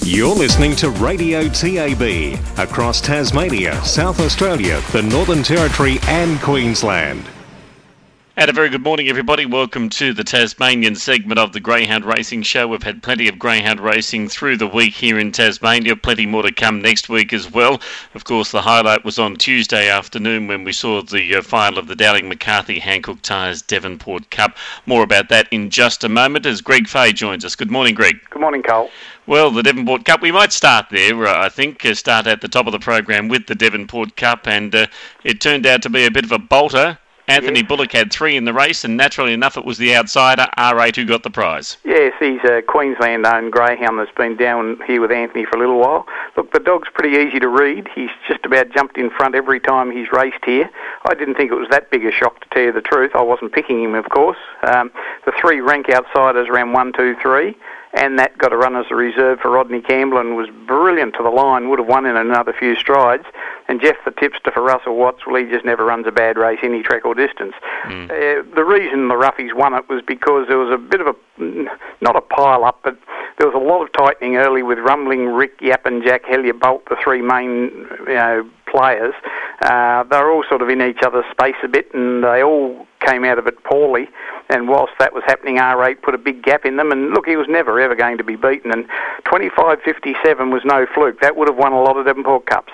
You're listening to Radio TAB across Tasmania, South Australia, the Northern Territory and Queensland. And a very good morning, everybody. Welcome to the Tasmanian segment of the Greyhound Racing Show. We've had plenty of greyhound racing through the week here in Tasmania. Plenty more to come next week as well. Of course, the highlight was on Tuesday afternoon when we saw the final of the Dowling McCarthy Hancock Tyres Devonport Cup. More about that in just a moment as Greg Fay joins us. Good morning, Greg. Good morning, Cole. Well, the Devonport Cup, we might start there, I think, start at the top of the program with the Devonport Cup, and it turned out to be a bit of a bolter. Anthony Bullock had 3 in the race, and naturally enough, it was the outsider, R8, who got the prize. Yes, he's a Queensland-owned greyhound that's been down here with Anthony for a little while. Look, the dog's pretty easy to read. He's just about jumped in front every time he's raced here. I didn't think it was that big a shock, to tell you the truth. I wasn't picking him, of course. The 3 rank outsiders ran 1, 2, 3. And that got a run as a reserve for Rodney Campbell and was brilliant to the line, would have won in another few strides. And Jeff the tipster for Russell Watts, well, he just never runs a bad race, any track or distance. The reason the roughies won it was because there was a bit of a, not a pile-up, but there was a lot of tightening early with Rumbling, Rick, Yap and Jack Hellier-Bolt, the 3 main players. They were all sort of in each other's space a bit, and they all came out of it poorly. And whilst that was happening, R8 put a big gap in them. And look, he was never, ever going to be beaten. And 25.57 was no fluke. That would have won a lot of Devonport Cups.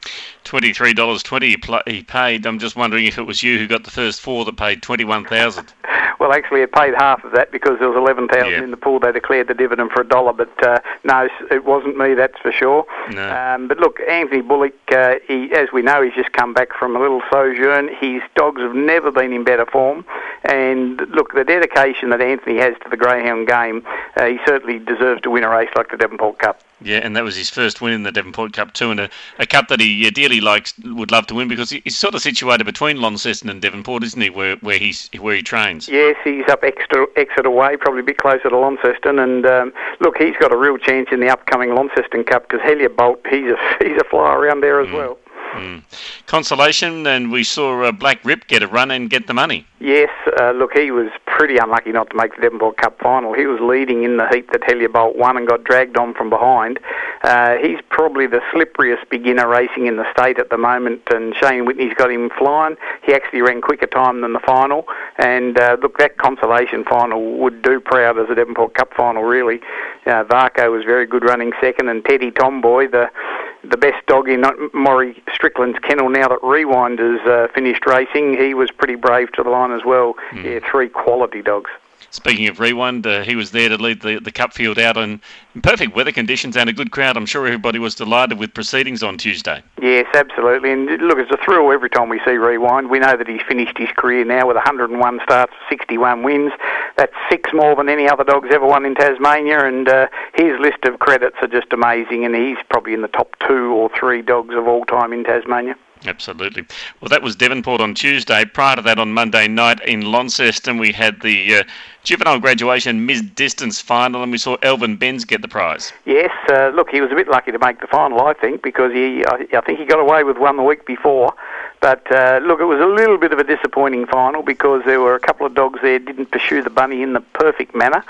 $23.20 he paid. I'm just wondering if it was you who got the first 4 that paid $21,000. Well, actually, it paid half of that because there was $11,000 in the pool. They declared the dividend for $1, but no, it wasn't me, that's for sure. No. But look, Anthony Bullock, he, as we know, he's just come back from a little sojourn. His dogs have never been in better form. And look, the dedication that Anthony has to the greyhound game, he certainly deserves to win a race like the Devonport Cup. Yeah, and that was his first win in the Devonport Cup too, and a cup that he dearly would love to win because he's sort of situated between Launceston and Devonport, isn't he, where he trains? Yes, he's up Exeter way, probably a bit closer to Launceston, and look, he's got a real chance in the upcoming Launceston Cup because Hellier-Bolt, he's a flyer around there as well. Consolation, and we saw Black Rip get a run and get the money. Yes, look, he was pretty unlucky not to make the Devonport Cup final. He was leading in the heat that Hellier-Bolt won and got dragged on from behind. He's probably the slipperiest beginner racing in the state at the moment, and Shane Whitney's got him flying. He actually ran quicker time than the final, and look, that consolation final would do proud as a Devonport Cup final, really. Varco was very good running second, and Teddy Tomboy, the best dog in Maury Strickland's kennel now that Rewind has finished racing, he was pretty brave to the line as well. Yeah, 3 quality dogs. Speaking of Rewind, he was there to lead the cup field out in perfect weather conditions and a good crowd. I'm sure everybody was delighted with proceedings on Tuesday. Yes, absolutely. And look, it's a thrill every time we see Rewind. We know that he's finished his career now with 101 starts, 61 wins. That's 6 more than any other dog's ever won in Tasmania, and his list of credits are just amazing, and he's probably in the top 2 or 3 dogs of all time in Tasmania. Absolutely. Well, that was Devonport on Tuesday. Prior to that, on Monday night in Launceston, we had the juvenile graduation mid-distance final, and we saw Elvin Benz get the prize. Yes, look, he was a bit lucky to make the final, I think, because I think he got away with one the week before. But look, it was a little bit of a disappointing final because there were a couple of dogs there didn't pursue the bunny in the perfect manner.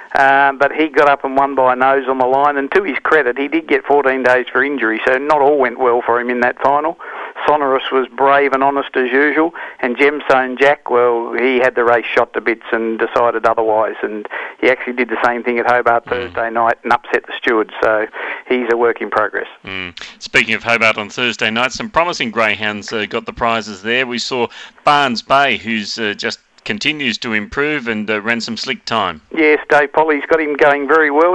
But he got up and won by a nose on the line, and to his credit, he did get 14 days for injury, so not all went well for him in that final. Sonorous was brave and honest as usual, and Gemstone Jack, well, he had the race shot to bits and decided otherwise, and he actually did the same thing at Hobart Thursday night and upset the stewards, so he's a work in progress. Speaking of Hobart on Thursday night, some promising greyhounds got the prizes there. We saw Barnes Bay, who's just continues to improve and ran some slick time. Yes, Dave Polly's got him going very well.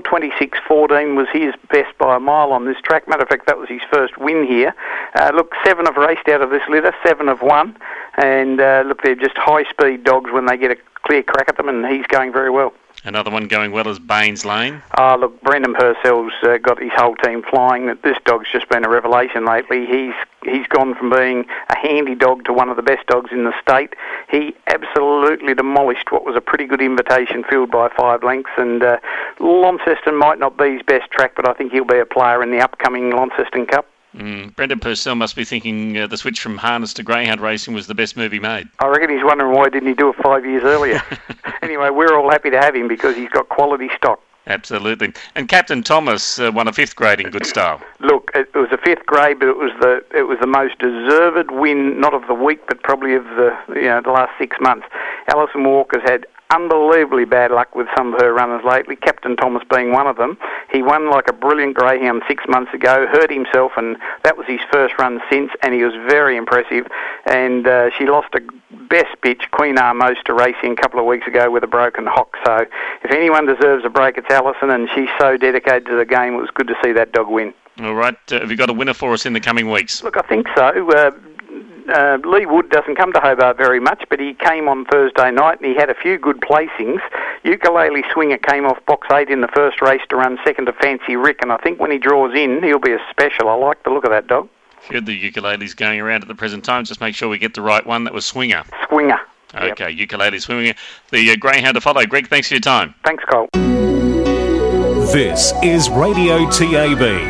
26.14 was his best by a mile on this track. Matter of fact, that was his first win here. Look, 7 have raced out of this litter, 7 have won. And look, they're just high-speed dogs when they get a clear crack at them, and he's going very well. Another one going well is Baines Lane. Look, Brendan Purcell's got his whole team flying. This dog's just been a revelation lately. He's gone from being a handy dog to one of the best dogs in the state. He absolutely demolished what was a pretty good invitation field by 5 lengths, and Launceston might not be his best track, but I think he'll be a player in the upcoming Launceston Cup. Brendan Purcell must be thinking the switch from harness to greyhound racing was the best move he made. I reckon he's wondering why didn't he do it 5 years earlier. Anyway, we're all happy to have him because he's got quality stock. Absolutely. And Captain Thomas won a 5th grade in good style. Look, it was a 5th grade, but it was the most deserved win, not of the week, but probably of the last 6 months. Alison Walker's had unbelievably bad luck with some of her runners lately, Captain Thomas being one of them. He won like a brilliant greyhound 6 months ago, hurt himself, and that was his first run since, and he was very impressive. And she lost a best bitch, Queen Armos, to racing a couple of weeks ago with a broken hock. So if anyone deserves a break, it's Alison, and she's so dedicated to the game. It was good to see that dog win. All right. Have you got a winner for us in the coming weeks? Look, I think so. Lee Wood doesn't come to Hobart very much, but he came on Thursday night and he had a few good placings. Ukulele Swinger came off box 8 in the first race to run second to Fancy Rick, and I think when he draws in, he'll be a special. I like the look of that dog. Good, the ukulele's going around at the present time. Just make sure we get the right one. That was Swinger. Swinger. Okay, yep. Ukulele Swinger. The greyhound to follow. Greg, thanks for your time. Thanks, Cole. This is Radio TAB.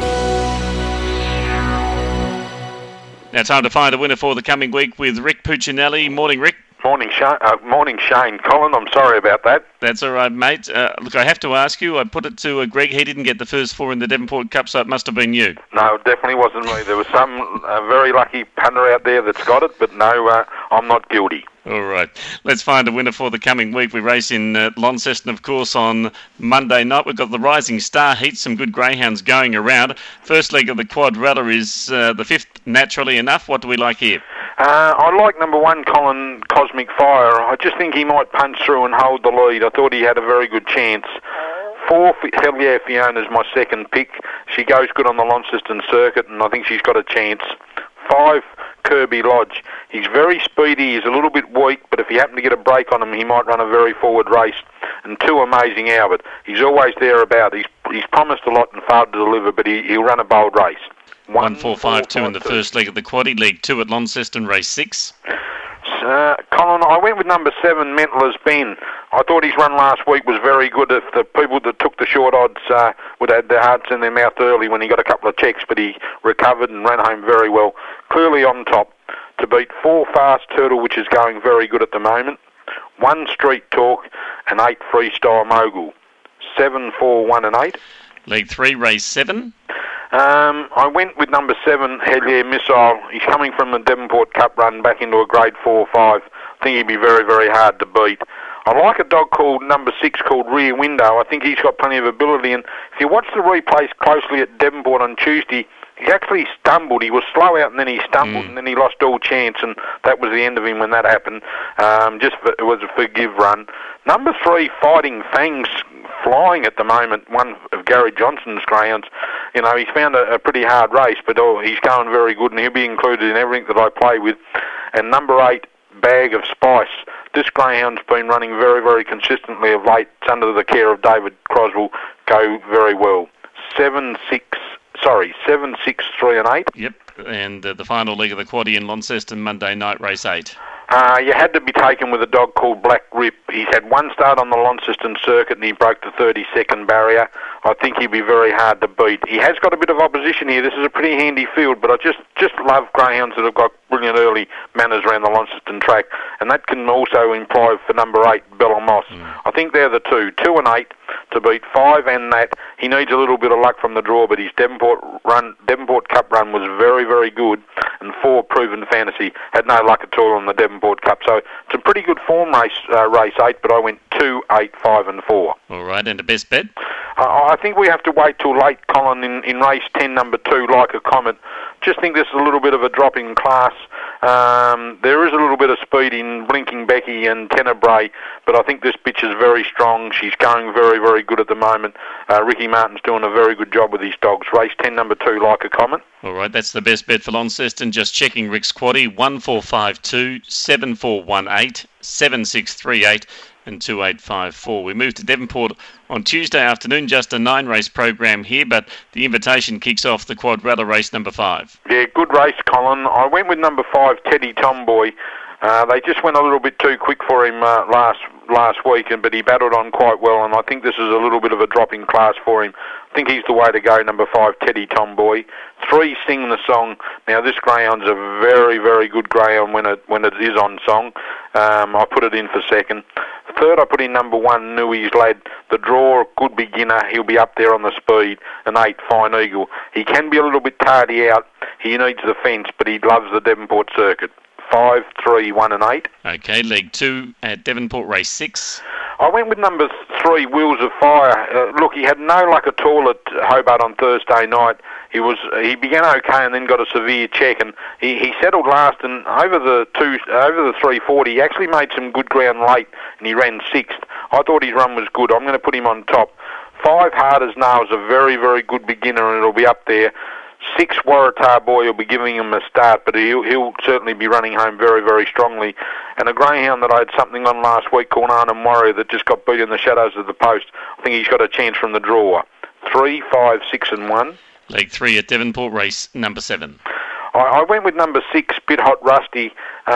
Now time to find a winner for the coming week with Rick Puccinelli. Morning, Rick. Morning, Shane. Colin, I'm sorry about that. That's all right, mate. Look, I have to ask you, I put it to Greg. He didn't get the first 4 in the Devonport Cup, so it must have been you. No, it definitely wasn't me. There was some very lucky punter out there that's got it, but no, I'm not guilty. All right. Let's find a winner for the coming week. We race in Launceston, of course, on Monday night. We've got the Rising Star Heat, some good greyhounds going around. First leg of the quadrella is the 5th, Naturally Enough. What do we like here? I like number 1, Colin, Cosmic Fire. I just think he might punch through and hold the lead. I thought he had a very good chance. 4, Hell Yeah Fiona's my second pick. She goes good on the Launceston circuit, and I think she's got a chance. 5, Kirby Lodge. He's very speedy, he's a little bit weak, but if you happen to get a break on him, he might run a very forward race. And 2, Amazing Albert. He's always there about. He's promised a lot and failed to deliver, but he'll run a bold race. 1, 4, 5, 2 in the first leg of the quaddie. Leg 2 at Launceston, race 6. Colin, I went with number 7, Mental as Ben. I thought his run last week was very good. If the people that took the short odds would have had their hearts in their mouth early when he got a couple of checks, but he recovered and ran home very well. Clearly on top to beat 4, Fast Turtle, which is going very good at the moment. 1, Street Talk, and 8, Freestyle Mogul. 7, 4, 1 and 8. Leg 3, race 7. I went with number 7, Hell Yeah Missile. He's coming from the Devonport Cup run back into a grade 4-5. I think he'd be very, very hard to beat. I like a dog called number 6 called Rear Window. I think he's got plenty of ability, and if you watch the replays closely at Devonport on Tuesday, he actually stumbled. He was slow out and then he stumbled and then he lost all chance, and that was the end of him when that happened. It was a forgive run. Number 3, Fighting Fangs, flying at the moment, one of Gary Johnson's greyhounds. You know, he's found a pretty hard race, but he's going very good, and he'll be included in everything that I play with. And number 8, Bag of Spice. This greyhound's been running very, very consistently of late. It's under the care of David Croswell. Go very well. 7, 6, 3 and 8. Yep, and the final leg of the quaddie in Launceston, Monday night, race 8. You had to be taken with a dog called Black Rip. He's had 1 start on the Launceston circuit and he broke the 30-second barrier. I think he'd be very hard to beat. He has got a bit of opposition here. This is a pretty handy field, but I just love greyhounds that have got brilliant early manners around the Launceston track, and that can also imply for number 8, Bella Moss. I think they're the 2 and 8 to beat 5 and that. He needs a little bit of luck from the draw, but his Devonport Cup run was very, very good, and 4, Proven Fantasy, had no luck at all on the Devonport Cup. So it's a pretty good form race 8, but I went 2, 8, 5 and 4. All right, and the best bet? I think we have to wait till late, Colin, in race 10, number 2, Like a Comet. Just think this is a little bit of a drop in class. There is a little bit of speed in Blinking Becky and Tenebrae, but I think this bitch is very strong. She's going very, very good at the moment. Ricky Martin's doing a very good job with his dogs. Race 10, number 2, Like a Comet. All right, that's the best bet for Launceston. Just checking Rick's quaddie, 1452, 7418, 7638 and 2854. We move to Devonport on Tuesday afternoon, just a 9-race program here, but the invitation kicks off the quadrella race number 5. Yeah, good race, Colin. I went with number 5, Teddy Tomboy. They just went a little bit too quick for him last week, but he battled on quite well, and I think this is a little bit of a drop in class for him. I think he's the way to go, number 5, Teddy Tomboy. 3, Sing the Song. Now, this greyhound's a very, very good greyhound when it is on song. I put it in for second. Third, I put in number 1, Nui's Lad. The draw, good beginner. He'll be up there on the speed. And 8, Fine Eagle. He can be a little bit tardy out. He needs the fence, but he loves the Devonport circuit. 5, 3, 1 and 8. Okay, leg 2 at Devonport race 6. I went with number 3, Wheels of Fire. Look, he had no luck at all at Hobart on Thursday night. He began okay and then got a severe check, and he settled last, and over the 340 he actually made some good ground late, and he ran 6th. I thought his run was good. I'm going to put him on top. 5, Hard as Nails, a very, very good beginner, and it'll be up there. 6, Waratah Boy will be giving him a start, but he'll certainly be running home very, very strongly. And a greyhound that I had something on last week called Arnhem Warrior that just got beat in the shadows of the post. I think he's got a chance from the draw. 3, 5, 6 and 1. Leg 3 at Devonport race number 7. I went with number 6, Bit Hot Rusty.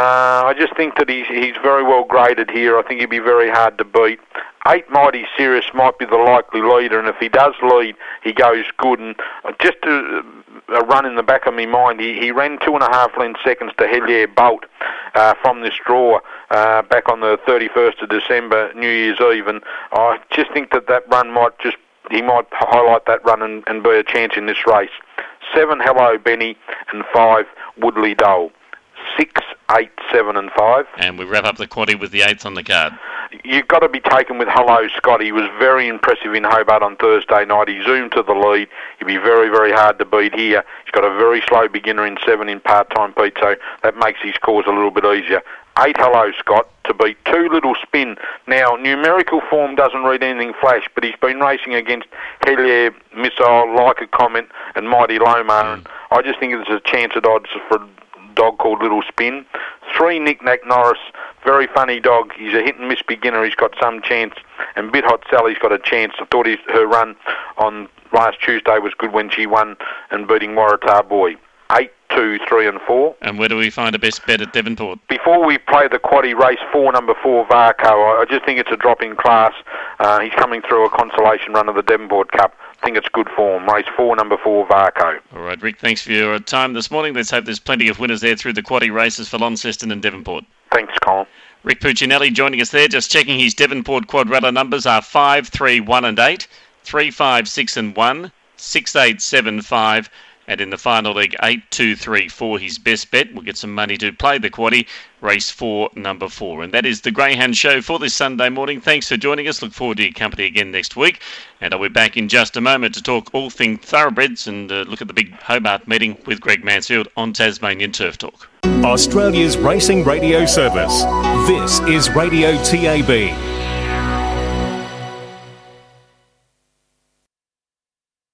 I just think that he's very well graded here. I think he'd be very hard to beat. 8, Mighty Serious might be the likely leader, and if he does lead, he goes good. And just a run in the back of my mind, he ran 2.5 length seconds to Helier Bolt from this draw back on the 31st of December, New Year's Eve, and I just think that run he might highlight that run and be a chance in this race. 7, Hello Benny, and 5, Woodley Dole. 6, 8, 7 and 5. And we wrap up the quaddie with the 8th on the card. You've got to be taken with Hello Scott. He was very impressive in Hobart on Thursday night. He zoomed to the lead. He'd be very, very hard to beat here. He's got a very slow beginner in 7 in part-time Pete, so that makes his cause a little bit easier. 8, Hello Scott, to beat 2, Little Spin. Now, numerical form doesn't read anything flash, but he's been racing against Helier, Missile, Like a Comment, and Mighty Lomar. And I just think there's a chance at odds for a dog called Little Spin. 3, Nick Nack Norris, very funny dog. He's a hit-and-miss beginner. He's got some chance. And Bit Hot Sally's got a chance. I thought her run on last Tuesday was good when she won and beating Waratah Boy. 8, 2, 3 and 4. And where do we find a best bet at Devonport? Before we play the quaddie, race 4, number 4, Varco, I just think it's a drop in class. He's coming through a consolation run of the Devonport Cup. I think it's good form. Race 4, number 4, Varco. All right, Rick, thanks for your time this morning. Let's hope there's plenty of winners there through the quaddie races for Launceston and Devonport. Thanks, Colin. Rick Puccinelli joining us there, just checking his Devonport quadrella numbers are 5, 3, 1 and 8, 3, 5, 6 and 1, 6, 8, 7, 5, and in the final leg, 8, 2, 3, 4, his best bet. We'll get some money to play the quaddie, race 4, number 4. And that is the Greyhound Show for this Sunday morning. Thanks for joining us. Look forward to your company again next week. And I'll be back in just a moment to talk all things thoroughbreds and look at the big Hobart meeting with Greg Mansfield on Tasmanian Turf Talk. Australia's racing radio service. This is Radio TAB.